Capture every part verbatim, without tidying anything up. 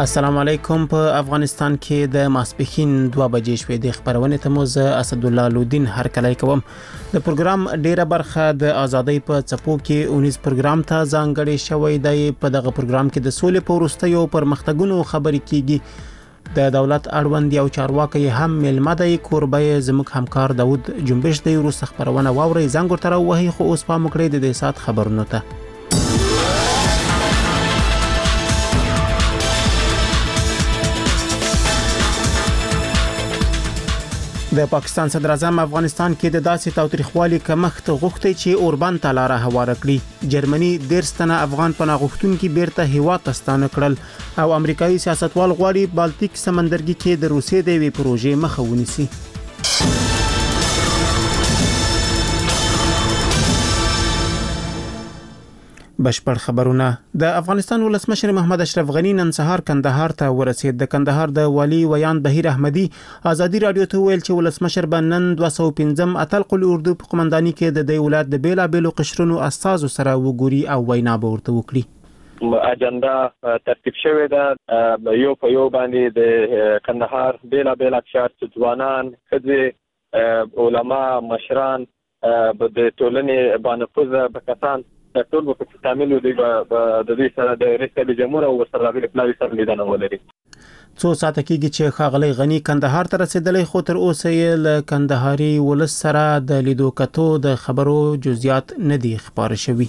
السلام علیکم. په افغانستان کې د ماسپښین دوه بجې شوې د خبرونه ته موز اسدالله لودین هر کله کوم د پروګرام ډیره برخه د ازادۍ په چپو کې اونیز پروګرام ته ځانګړی شوی دی. په دغه پروګرام کې د سولې په وروستیو پرمختګونو خبرې کیږي. د دولت اړوند یو چارواکي هم ملمه دی. کوربه زموږ همکار داوود جنبش دی. وروسته خبرونه واوري زنګ ورته وهي خو اوس په مکړې د دې سات خبرونه ته د پاکستان صدر اعظم افغانستان کې د داسې تاوتریخوالي کمښت غوښتي چې اوربان ته لار هواره کړي. جرمني ډیر ستنه افغان پناه غوښتونکي بیرته هیواد ته ستانه کړل او امریکایي سیاستوال غواړي بالتیک سمندرګي کې د روسیې د وی پروژې مخه ونیسي. بشپړ خبرونه. د افغانستان ولسمشر محمد اشرف غنی نن سهار کندهار ته ورسید. د کندهار د والی ویان بهیر احمدی ازادي رادیو ته ویل چې ولسمشر به نن دوه سوه و پنځم اتل قل اردو په قومنداني کې د دې ولایت د بیلا بیلو قشرونو استازو سره وګوري او وینا به ورته وکړي. اجنډا ترتیب شوې ده یو په یو باندې د کندهار بیلا بیلا افشار ځوانان خځې علما مشران د ټولنې باندې بکسان ټول په تامل دی د دې سره د رئیس جمهور او سره راغلي پلاوی سره لیدنه ولري. څو ساعت کېږي چې خاغلی غنی کندهار ته رسیدلی خو تر اوسه یې له کندهاري ولس سره د لیدو کتو د خبرو جزئیات نه دي خبر شوي.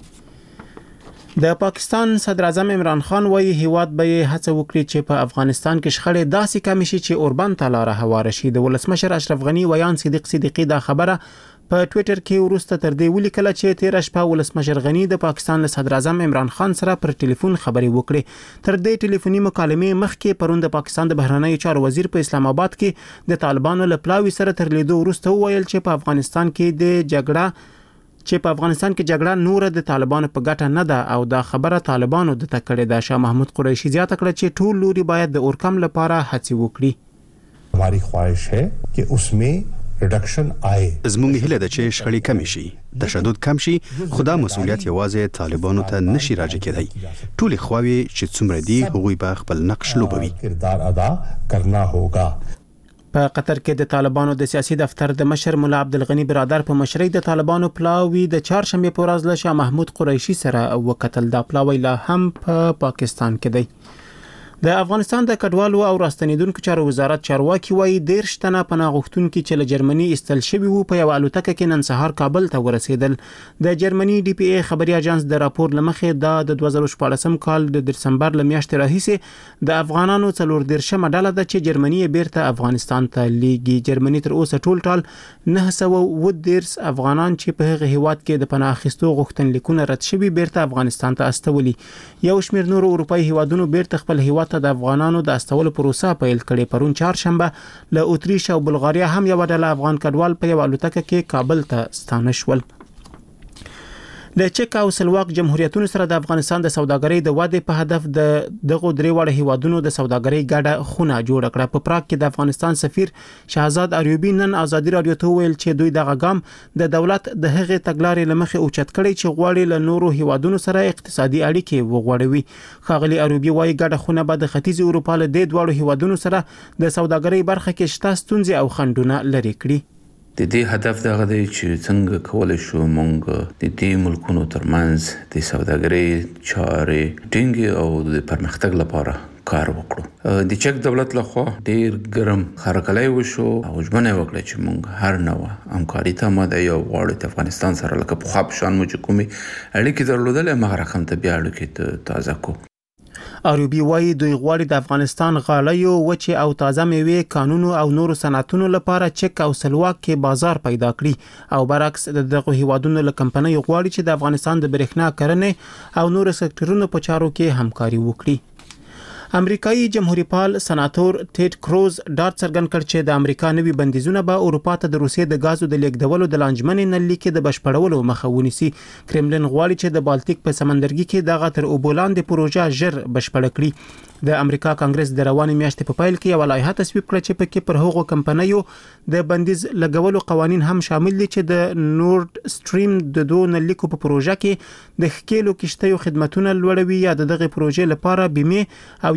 د پاکستان صدر اعظم عمران خان وايي هیواد به هڅه وکړي چې په افغانستان کې شخړې داسې کم شي چې اوربان ته لار هواره شي. د ولسمشر اشرف غنی ویان صدیق صدیقی دا خبره په ټوئیټر کې ورسته تر دې ولیکل چې تیر شپه ولسمشر غنی د پاکستان صدر اعظم عمران خان سره پر ټلیفون خبرې وکړې. تر دې ټلیفوني مکالمې مخکې پرون د پاکستان د بهرنیو چارو وزیر په اسلام آباد کې د طالبانو له پلاوی سره تر لیدو وروسته ویل چې په افغانستان کې د جګړه چې په افغانستان کې جګړه نور د طالبانو په ګټه نه ده او دا خبره طالبانو د تکړه د شاه محمود قریشي زیاته کړه چې ټول لوري باید د اورکم لپاره هڅه وکړي. हमारी ख्वाहिश है कि उसमें रिडक्शन आए. زموږ هیله ده چې شخړې کم شي، تشدد کم شي، خدا مسؤلیت یوازې طالبانو ته نشي راځي کېدای. ټول خواوی چې څومره دي هغوی به خپل نقش لوبوي. کردار ادا کرنا ہوگا. په قطر کې د طالبانو د سیاسي دفتر د مشر مولا عبدالغنی برادر په مشرۍ د طالبانو پلاوی د چهارشنبه په ورځ له شاه محمود قریشي سره وکتل. دا پلاوی لا هم په پا پاکستان کې دی. د افغانستان د کډوالو او راستنیدونکو چارو وزارت چارواکي وايي ډیر شتنه پناه غوښتونکي چې له جرمني استل شوی وو په یو الوتکه کې نن سهار کابل ته ورسېدل. د جرمني ډي پی ای خبري اژانس د راپور لمخې دا د دوه زره شپږم کال د دسمبر ل میاشتې راهیسې د افغانانو څلور دیرشمه ډله ده چې جرمني بیرته افغانستان ته لیږي. جرمني تر اوسه ټول ټال نه سوه و دیرش افغانان چې په هغه هیواد کې د پناه اخیستو غوښتنلیکونه رد شوي بیرته افغانستان ته استولي. یو شمېر نور اروپایي هیوادونو بیرته خپل هیواد ته د افغانانو د استولو پروسه پیل کړې. پرون چهارشنبه له اتریش او بلغاریا هم یو ډله افغان کډوال په یو الوتکه کې کابل ته ستانه شول. د چک او سلواک جمهوریتونو سره د افغانستان د سوداګرۍ د وده په هدف د دغه درې وړ هیوادونو د سوداګرۍ ګډه خونه جوړ کړه. په پراګ کې د افغانستان سفیر شهزاد اریوبی نن ازادي رادیو ته ویل چې دوی دغه ګام د دولت د هغې تګلارې لمخې اوچت کړي چې غواړي له نورو هیوادونو سره اقتصادي اړیکې وغوړوي. خاغلی اریوبی وايي ګډه خونه به د ختیځ اروپا له دې دوړو هیوادونو سره د سوداګرۍ برخه کې شته ستونزې او خنډونه لرې کړي. د دې هدف دا دی چې څنګه کولای شو موږ د دې ملکونو ترمنځ د سوداګرۍ چارې ټینګې او د پرمختګ لپاره کار وکړو. د چک دولت لخوا ډیر ګرم خرکلای وشو او ژمنه وکړه چې موږ هر نوع همکاري ته ماده یو غواړو د افغانستان سره لکه په خاپ شان مو چې کومي اړیکې درلودل هغه رقم ته بیا اړیکې تازه کو. اریوبی وايي دوی غواړي د افغانستان غالیو وچه او تازه میوې قانونو او نورو صنعتونو لپاره چک او سلواک کې بازار پیدا کړي او برعکس د دغه هیوادونو له کمپنۍ غواړي چې د افغانستان د برېښنا کرنې او نورو سکتورونو په چارو کې همکاري وکړي. امریکایي جمهوریت پال سناتور ټیډ کروز ډاډ څرګند کړ چې د امریکا نوي بندیزونه به اروپا ته د روسیې د غازو د لیږدولو د لانجمنې نه لیکي د بشپړولو مخه ونیسي. کرملین غواړي چې د بالتیک په سمندرګي کې دغه تر اوبولاندې پروژه ژر بشپړه کړي. د امریکا کانګرس د روانې میاشتې په پیل کې یو لایحه تصویب کړه چې پکې پر هغو کمپنیو د بندیز لګولو قوانین هم شامل دي چې د نورد سټریم د دوه نلیکو په پروژه کې د ښکېلو کشتیو خدماتونه لوړوي یا دغه پروژې لپاره بیمه او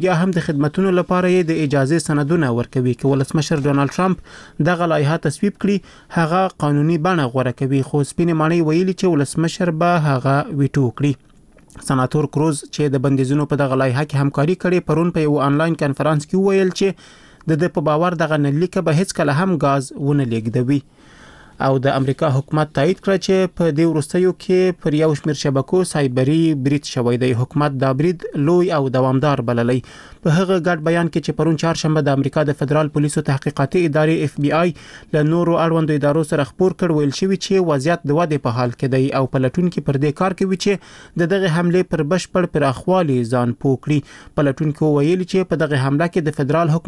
بیا هم د خدماتو لپاره یې د اجازه سندونه ورکوي. چې ولسمشر ډونالد ټرمپ دغه لایحه تصویب کړي هغه قانوني بڼه غوړه کوي، خو سپینې ماڼۍ ویلي چې ولسمشر به هغه ویټو کړي. سناتور کروز چې د بندیزونو په دغه لایحه کې همکاري کړې پرون په یو آنلاین کانفرنس کې ویل چې د د په باور دغه نلیکه به هیڅ کله هم غاز ونه لیږدوي. او د امریکا حکومت تایید کړ چې په دې وروستیو کې پر یو شمېر شبکو سایبري برید شوی دی. حکومت دا برید لوی او دوامدار بللی. په هغه ګډ بیان کې چې پرون چهارشنبه د امریکا د فدرال پولیسو تحقیقاتي ادارې اف بی آی له نورو اړوندو ادارو سره خبر کړ، ویل شوی چې وضعیت د ودې په حال کې دی او پلټونکو پر دې کار کوي چې د دغه حمله پر بشپړ پراخوالي ځان پوکړي. پلټونکو ویلي چې په دغه حمله کې د فدرال حکومت